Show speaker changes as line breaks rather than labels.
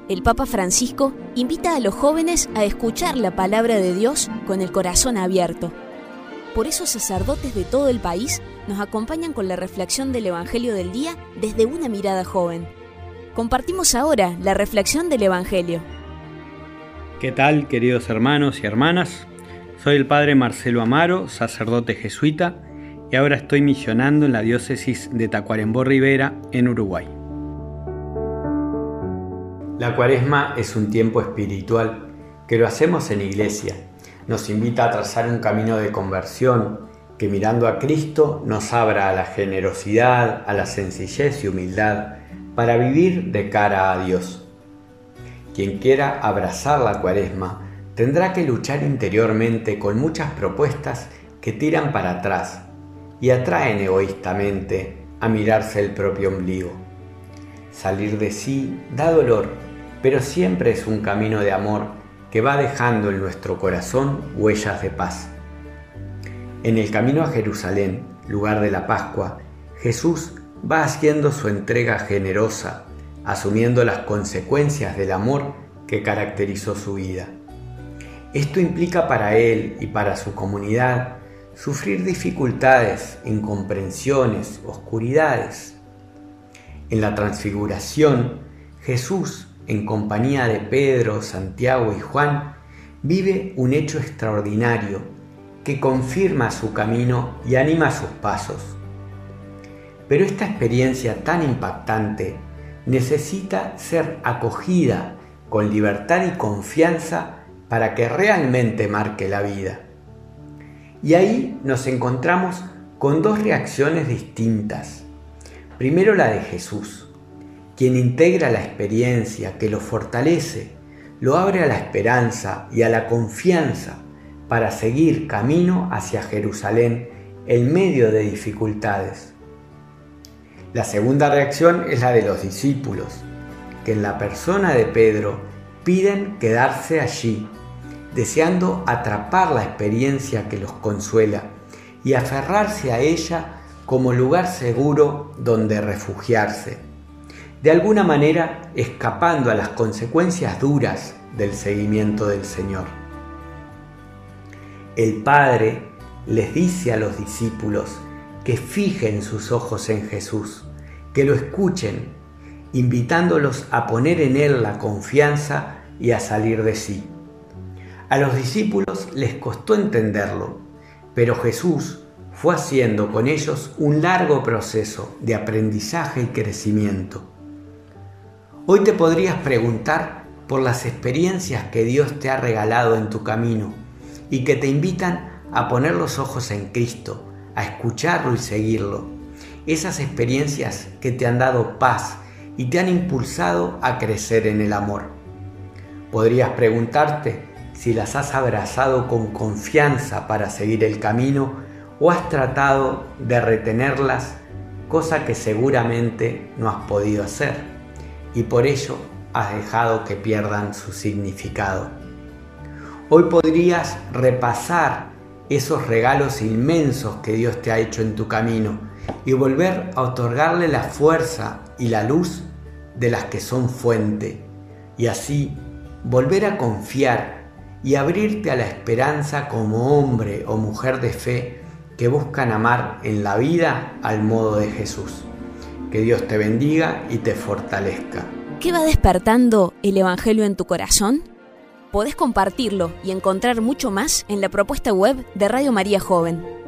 el Papa Francisco invita a los jóvenes a escuchar la palabra de Dios con el corazón abierto. Por eso sacerdotes de todo el país nos acompañan con la reflexión del Evangelio del día desde una mirada joven. Compartimos ahora la reflexión del Evangelio.
¿Qué tal, queridos hermanos y hermanas? Soy el Padre Marcelo Amaro, sacerdote jesuita, y ahora estoy misionando en la diócesis de Tacuarembó Rivera, en Uruguay. La Cuaresma es un tiempo espiritual que lo hacemos en iglesia. Nos invita a trazar un camino de conversión que, mirando a Cristo, nos abra a la generosidad, a la sencillez y humildad para vivir de cara a Dios. Quien quiera abrazar la Cuaresma tendrá que luchar interiormente con muchas propuestas que tiran para atrás y atraen egoístamente a mirarse el propio ombligo. Salir de sí da dolor, pero siempre es un camino de amor que va dejando en nuestro corazón huellas de paz. En el camino a Jerusalén, lugar de la Pascua, Jesús va haciendo su entrega generosa, asumiendo las consecuencias del amor que caracterizó su vida. Esto implica para él y para su comunidad sufrir dificultades, incomprensiones, oscuridades. En la transfiguración, Jesús, en compañía de Pedro, Santiago y Juan, vive un hecho extraordinario que confirma su camino y anima sus pasos. Pero esta experiencia tan impactante necesita ser acogida con libertad y confianza para que realmente marque la vida. Y ahí nos encontramos con dos reacciones distintas. Primero la de Jesús, quien integra la experiencia, que lo fortalece, lo abre a la esperanza y a la confianza para seguir camino hacia Jerusalén en medio de dificultades. La segunda reacción es la de los discípulos, que en la persona de Pedro piden quedarse allí, deseando atrapar la experiencia que los consuela y aferrarse a ella como lugar seguro donde refugiarse, de alguna manera escapando a las consecuencias duras del seguimiento del Señor. El Padre les dice a los discípulos que fijen sus ojos en Jesús, que lo escuchen, invitándolos a poner en Él la confianza y a salir de sí. A los discípulos les costó entenderlo, pero Jesús fue haciendo con ellos un largo proceso de aprendizaje y crecimiento. Hoy te podrías preguntar por las experiencias que Dios te ha regalado en tu camino y que te invitan a poner los ojos en Cristo, a escucharlo y seguirlo. Esas experiencias que te han dado paz y te han impulsado a crecer en el amor. Podrías preguntarte si las has abrazado con confianza para seguir el camino o has tratado de retenerlas, cosa que seguramente no has podido hacer, y por ello has dejado que pierdan su significado. Hoy podrías repasar esos regalos inmensos que Dios te ha hecho en tu camino y volver a otorgarle la fuerza y la luz de las que son fuente, y así volver a confiar y abrirte a la esperanza como hombre o mujer de fe que buscan amar en la vida al modo de Jesús. Que Dios te bendiga y te fortalezca.
¿Qué va despertando el Evangelio en tu corazón? Podés compartirlo y encontrar mucho más en la propuesta web de Radio María Joven.